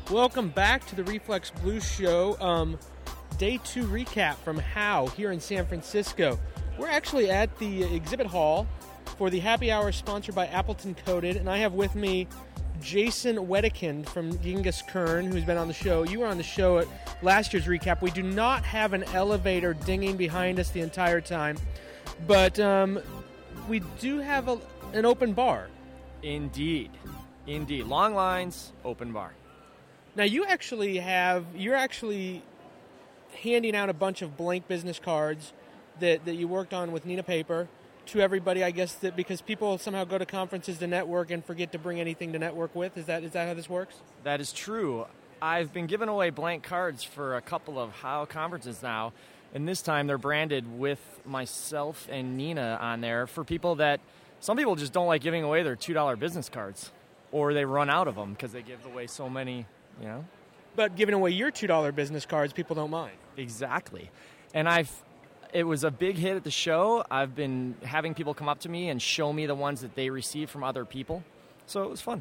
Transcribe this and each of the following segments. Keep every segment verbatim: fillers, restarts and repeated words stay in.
Welcome back to the Reflex Blues Show. Um, day two recap from How here in San Francisco. We're actually at the exhibit hall for the happy hour sponsored by Appleton Coated, and I have with me Jason Wedekind from Genghis Kern, who's been on the show. You were on the show at last year's recap. We do not have an elevator dinging behind us the entire time, but um, we do have a, an open bar. Indeed. Indeed. Long lines, open bar. Now, you actually have, you're actually handing out a bunch of blank business cards that, that you worked on with Nina Paper to everybody, I guess, that because people somehow go to conferences to network and forget to bring anything to network with. Is that is that how this works? That is true. I've been giving away blank cards for a couple of How conferences now, and this time they're branded with myself and Nina on there for people that, some people just don't like giving away their two dollar business cards, or they run out of them because they give away so many, you know. But giving away your two dollar business cards, people don't mind. Exactly. And I've, it was a big hit at the show. I've been having people come up to me and show me the ones that they received from other people. So it was fun.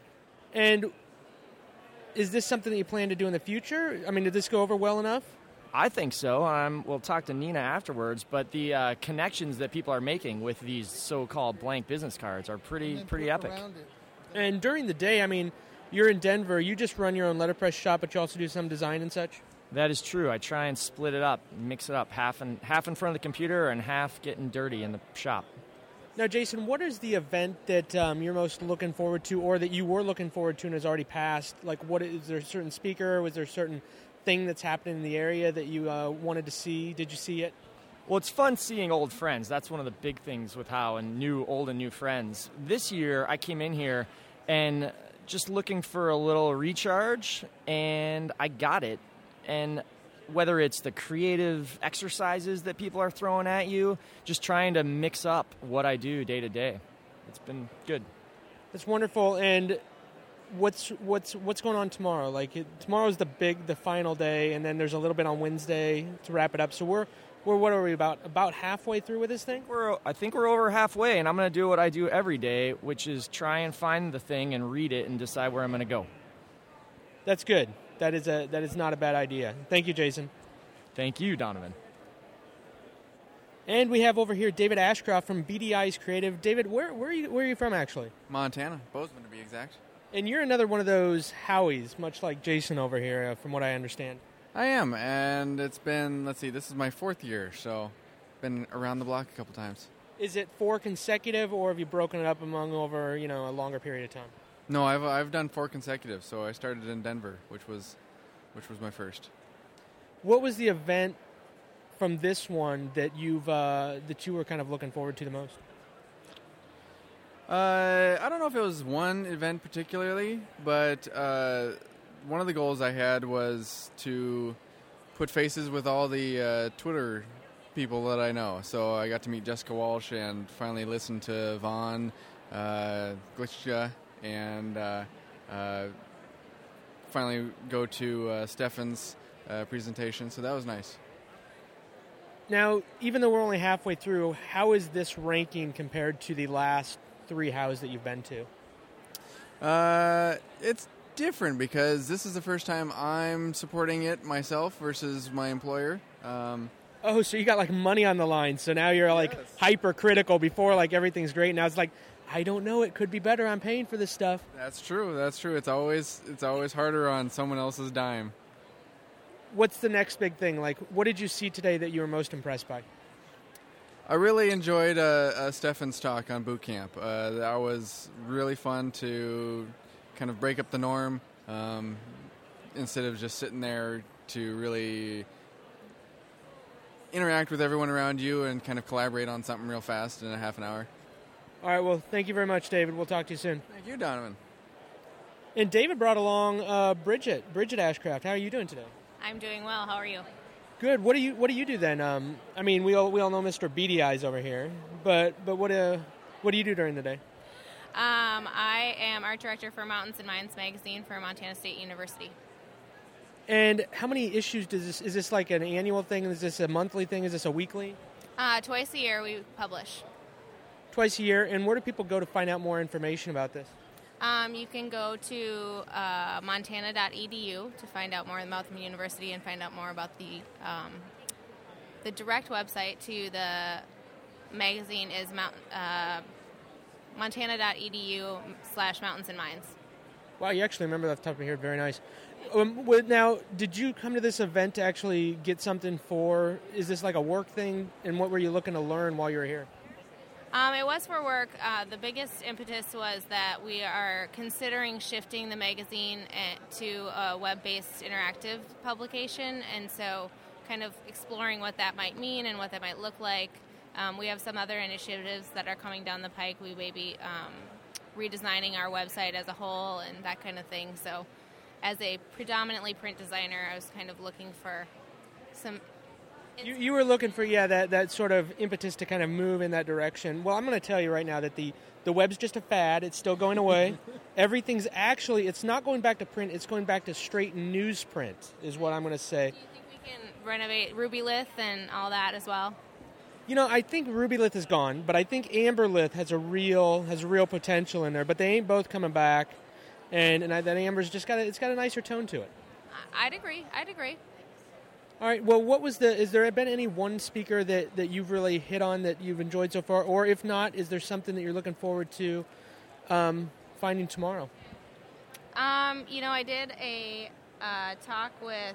And is this something that you plan to do in the future? I mean, did this go over well enough? I think so. Um, we'll talk to Nina afterwards, but the uh, connections that people are making with these so-called blank business cards are pretty pretty epic. And during the day, I mean, you're in Denver. You just run your own letterpress shop, but you also do some design and such? That is true. I try and split it up, mix it up, half in, half in front of the computer and half getting dirty in the shop. Now, Jason, what is the event that um, you're most looking forward to, or that you were looking forward to and has already passed? Like, what is there a certain speaker? Was there a certain thing that's happening in the area that you uh, wanted to see? Did you see it? Well, it's fun seeing old friends. That's one of the big things with How, and new, old and new friends. This year, I came in here and just looking for a little recharge, and I got it. And whether it's the creative exercises that people are throwing at you, just trying to mix up what I do day to day. It's been good. That's wonderful. And what's what's what's going on tomorrow? Like it, tomorrow's the big, the final day, and then there's a little bit on Wednesday to wrap it up. So we're we're what are we about about halfway through with this thing? We're I think we're over halfway, and I'm going to do what I do every day, which is try and find the thing and read it and decide where I'm going to go. That's good. That is a that is not a bad idea. Thank you, Jason. Thank you, Donovan. And we have over here David Ashcroft from B D I's Creative. David, where where are you where are you from actually? Montana, Bozeman to be exact. And you're another one of those Howies, much like Jason over here, uh, from what I understand. I am, and it's been, let's see, this is my fourth year, so been around the block a couple times. Is it four consecutive, or have you broken it up among over, you know, a longer period of time? No, I've I've done four consecutive. So I started in Denver, which was which was my first. What was the event from this one that you've uh, that you were kind of looking forward to the most? Uh, I don't know if it was one event particularly, but uh, one of the goals I had was to put faces with all the uh, Twitter people that I know. So I got to meet Jessica Walsh and finally listen to Vaughn, uh, Glitcha, and uh, uh, finally go to uh, Stefan's uh, presentation. So that was nice. Now, even though we're only halfway through, how is this ranking compared to the last three Hows that you've been to? Uh, it's different because this is the first time I'm supporting it myself versus my employer. Um, oh, so you got like money on the line. So now you're like yes. hypercritical. Before, like everything's great. Now it's like, I don't know. It could be better. I'm paying for this stuff. That's true. That's true. It's always it's always harder on someone else's dime. What's the next big thing? Like, what did you see today that you were most impressed by? I really enjoyed uh, uh, Stefan's talk on boot camp. Uh, that was really fun to kind of break up the norm um, instead of just sitting there to really interact with everyone around you and kind of collaborate on something real fast in a half an hour. All right, well, thank you very much, David. We'll talk to you soon. Thank you, Donovan. And David brought along uh, Bridget, Bridget Ashcraft. How are you doing today? I'm doing well. How are you? Good. What do you What do you do then? Um, I mean, we all we all know Mister Beady Eyes over here, but but what uh what do you do during the day? Um, I am art director for Mountains and Minds magazine for Montana State University. And how many issues does this? Is this like an annual thing? Is this a monthly thing? Is this a weekly? Uh, twice a year we publish. Twice a year. And where do people go to find out more information about this? Um, you can go to uh, montana dot e d u to find out more about the university and find out more about the um, the direct website to the magazine is mount, uh, montana dot e d u slash mountains and mines. Wow, you actually remember that off the top of your head. Very nice. Um, well, now, did you come to this event to actually get something for, is this like a work thing? And what were you looking to learn while you were here? Um, it was for work. Uh, the biggest impetus was that we are considering shifting the magazine to a web-based interactive publication, and so kind of exploring what that might mean and what that might look like. Um, we have some other initiatives that are coming down the pike. We may be um, redesigning our website as a whole and that kind of thing. So as a predominantly print designer, I was kind of looking for some... You, you were looking for, yeah, that, that sort of impetus to kind of move in that direction. Well, I'm going to tell you right now that the, the web's just a fad. It's still going away. Everything's actually, it's not going back to print. It's going back to straight newsprint is what I'm going to say. Do you think we can renovate Rubylith and all that as well? You know, I think Rubylith is gone, but I think Amberlith has a real has real potential in there. But they ain't both coming back, and and I, that Amber's just got a, it's got a nicer tone to it. I'd agree. I'd agree. All right. Well, what was the? Is there been any one speaker that, that you've really hit on that you've enjoyed so far, or if not, is there something that you're looking forward to um, finding tomorrow? Um, you know, I did a uh, talk with.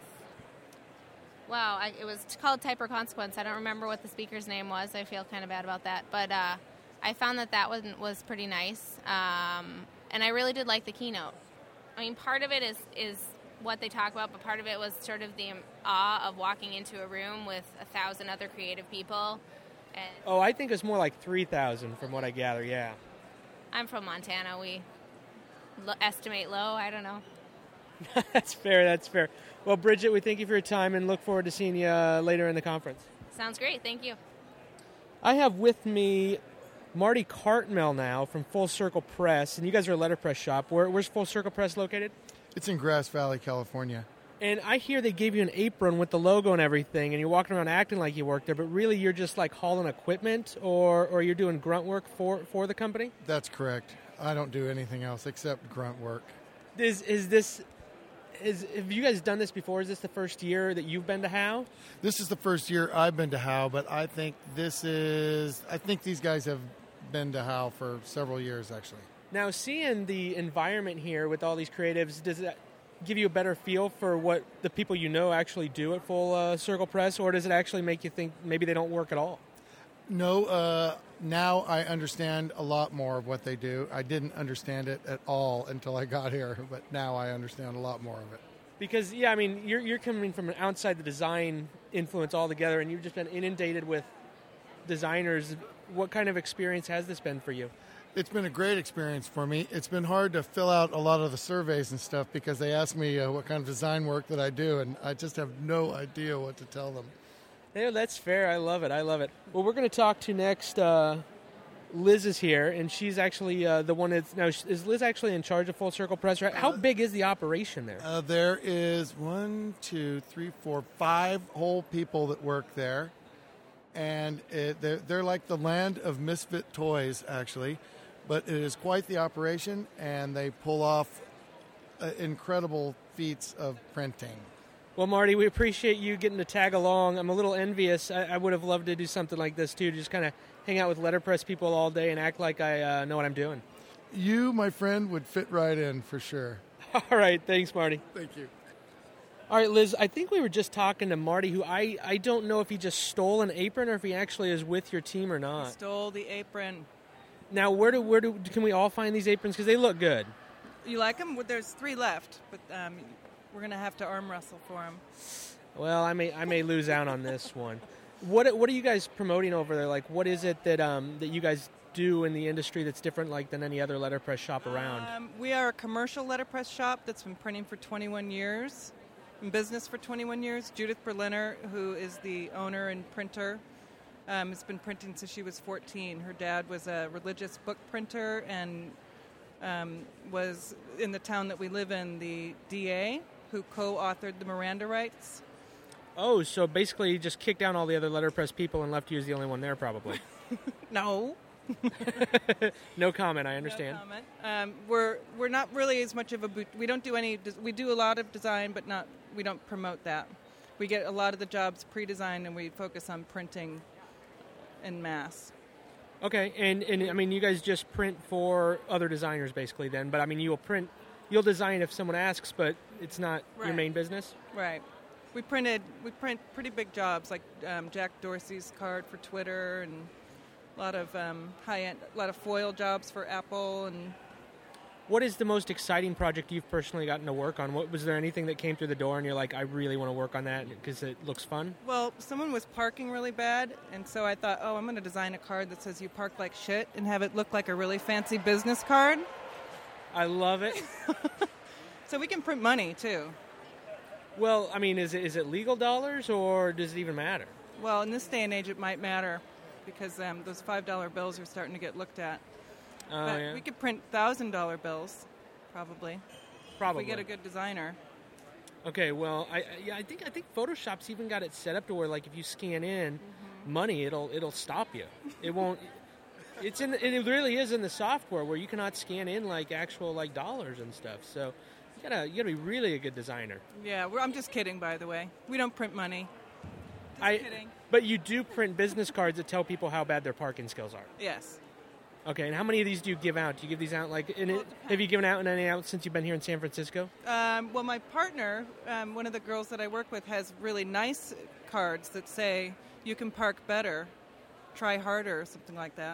Wow, I, it was called Type or Consequence. I don't remember what the speaker's name was. I feel kind of bad about that, but uh, I found that that was was pretty nice, um, and I really did like the keynote. I mean, part of it is is. what they talk about, but part of it was sort of the awe of walking into a room with a thousand other creative people. And oh, I think it's more like three thousand from what I gather, yeah. I'm from Montana. We lo- estimate low. I don't know. That's fair, that's fair. Well, Bridget, we thank you for your time and look forward to seeing you uh, later in the conference. Sounds great. Thank you. I have with me Marty Cartmel now from Full Circle Press, and you guys are a letterpress shop. Where, where's Full Circle Press located? It's in Grass Valley, California. And I hear they gave you an apron with the logo and everything, and you're walking around acting like you work there, but really you're just like hauling equipment, or, or you're doing grunt work for, for the company? That's correct. I don't do anything else except grunt work. Is is this... Is, have you guys done this before? Is this the first year that you've been to How? This is the first year I've been to How, but I think this is... I think these guys have been to How for several years, actually. Now, seeing the environment here with all these creatives, does that give you a better feel for what the people you know actually do at Full uh, Circle Press, or does it actually make you think maybe they don't work at all? No, uh, now I understand a lot more of what they do. I didn't understand it at all until I got here, but now I understand a lot more of it. Because, yeah, I mean, you're, you're coming from an outside the design influence altogether, and you've just been inundated with designers. What kind of experience has this been for you? It's been a great experience for me. It's been hard to fill out a lot of the surveys and stuff because they ask me uh, what kind of design work that I do, and I just have no idea what to tell them. Yeah, that's fair. I love it. I love it. Well, we're going to talk to next. Uh, Liz is here, and she's actually uh, the one that's... Now, is Liz actually in charge of Full Circle Press? Right? How big is the operation there? Uh, there is one, two, three, four, five whole people that work there. And it, they're, they're like the land of misfit toys, actually. But it is quite the operation, and they pull off uh, incredible feats of printing. Well, Marty, we appreciate you getting to tag along. I'm a little envious. I, I would have loved to do something like this, too, to just kind of hang out with letterpress people all day and act like I uh, know what I'm doing. You, my friend, would fit right in for sure. All right. Thanks, Marty. Thank you. All right, Liz, I think we were just talking to Marty, who I, I don't know if he just stole an apron or if he actually is with your team or not. He stole the apron. Now, where do where do can we all find these aprons? Because they look good. You like them? Well, there's three left, but um, we're going to have to arm wrestle for them. Well, I may I may lose out on this one. What what are you guys promoting over there? Like, what is it that um that you guys do in the industry that's different like than any other letterpress shop around? Um, we are a commercial letterpress shop that's been printing for twenty-one years, in business for twenty-one years. Judith Berliner, who is the owner and printer, um, has been printing since she was fourteen. Her dad was a religious book printer and um, was in the town that we live in the D A, who co-authored the Miranda rights. Oh, so basically you just kicked down all the other letterpress people and left you as the only one there, probably. No. No comment. I understand. No comment. Um, we're we're not really as much of a boot. We don't do any. We do a lot of design, but not. We don't promote that. We get a lot of the jobs pre-designed, and we focus on printing en masse. Okay, and, and I mean, you guys just print for other designers, basically, then. But I mean, you'll print, you'll design if someone asks, but it's not Right. your main business. Right. We printed. We print pretty big jobs, like um, Jack Dorsey's card for Twitter, and a lot of um, high-end, a lot of foil jobs for Apple, and. What is the most exciting project you've personally gotten to work on? What was there anything that came through the door and you're like, I really want to work on that because it looks fun? Well, someone was parking really bad, and so I thought, oh, I'm going to design a card that says you park like shit and have it look like a really fancy business card. I love it. So we can print money, too. Well, I mean, is it is it legal dollars or does it even matter? Well, in this day and age, it might matter because um, those five dollar bills are starting to get looked at. Oh, but yeah. we could print one thousand dollar bills, probably. Probably. If we get a good designer. Okay, well, I I- yeah, I think I think Photoshop's even got it set up to where like if you scan in Mm-hmm. money, it'll it'll stop you. It won't. It's in the, it really is in the software where you cannot scan in like actual like dollars and stuff. So you gotta you gotta be really a good designer. Yeah, we're, I'm just kidding, by the way. We don't print money. Just I kidding. but you do print business cards that tell people how bad their parking skills are. Yes. Okay, and how many of these do you give out? Do you give these out like in Well, it, it depends. have you given out any out since you've been here in San Francisco? Um, well, my partner, um, one of the girls that I work with, has really nice cards that say, you can park better, try harder, or something like that.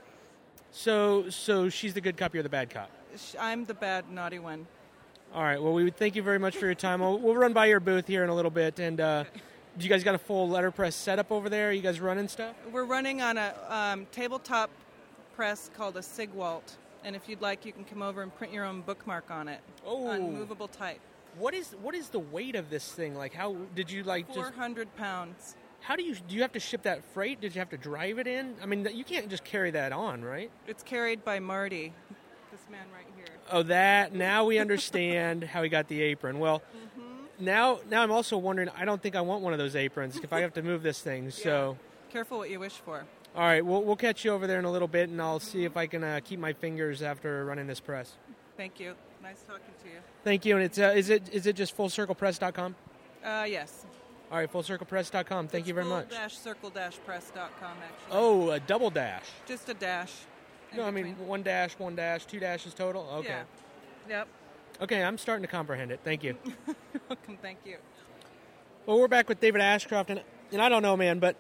So so she's the good cop, you're the bad cop. Sh- I'm the bad, naughty one. All right. Well, we would thank you very much for your time. We'll, we'll run by your booth here in a little bit. And uh, do you guys got a full letterpress setup over there? Are you guys running stuff? We're running on a um, tabletop press called a Sigwalt. And if you'd like, you can come over and print your own bookmark on it. Oh. On movable type. What is what is the weight of this thing? Like, how did you like four just? hundred pounds. How do you do? You have to ship that freight? Did you have to drive it in? I mean, you can't just carry that on, right? It's carried by Marty, this man right here. Oh, that now we understand how he got the apron. Well, Mm-hmm. now now I'm also wondering. I don't think I want one of those aprons if I have to move this thing. So. Careful what you wish for. All right, we'll, we'll catch you over there in a little bit, and I'll see if I can uh, keep my fingers after running this press. Thank you. Nice talking to you. Thank you, and it's uh, is it is it just full circle press dot com? Uh, yes. All right, full circle press dot com. Thank It's you very full much. dash circle dash press dot com, actually. Oh, a double dash. Just a dash. in No, I mean between. one dash, one dash, two dashes total. Okay. Yeah. Yep. Okay, I'm starting to comprehend it. Thank you. Welcome. Thank you. Well, we're back with David Ashcroft, and and I don't know, man, but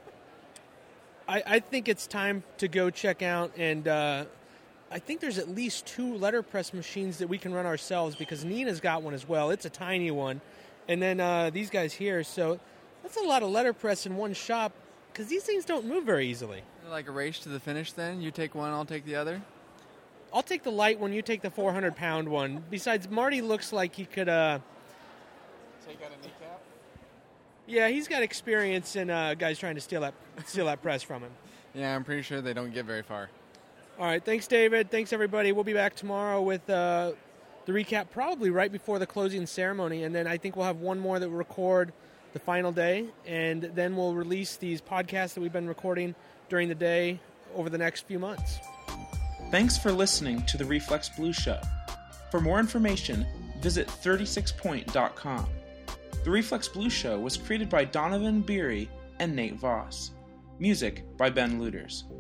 I I think it's time to go check out, and uh, I think there's at least two letterpress machines that we can run ourselves because Nina's got one as well. It's a tiny one, and then uh, these guys here. So that's a lot of letterpress in one shop because these things don't move very easily. Like a race to the finish then? You take one, I'll take the other? I'll take the light one. You take the four hundred pound one. Besides, Marty looks like he could. Uh, Take out a kneecap? yeah, he's got experience in uh, guys trying to steal that steal that press from him. Yeah, I'm pretty sure they don't get very far. All right, thanks, David. Thanks, everybody. We'll be back tomorrow with uh, the recap, probably right before the closing ceremony, and then I think we'll have one more that we'll record the final day, and then we'll release these podcasts that we've been recording during the day over the next few months. Thanks for listening to the Reflex Blues Show. For more information, visit thirty-six point dot com. The Reflex Blues Show was created by Donovan Beery and Nate Voss. Music by Ben Luters.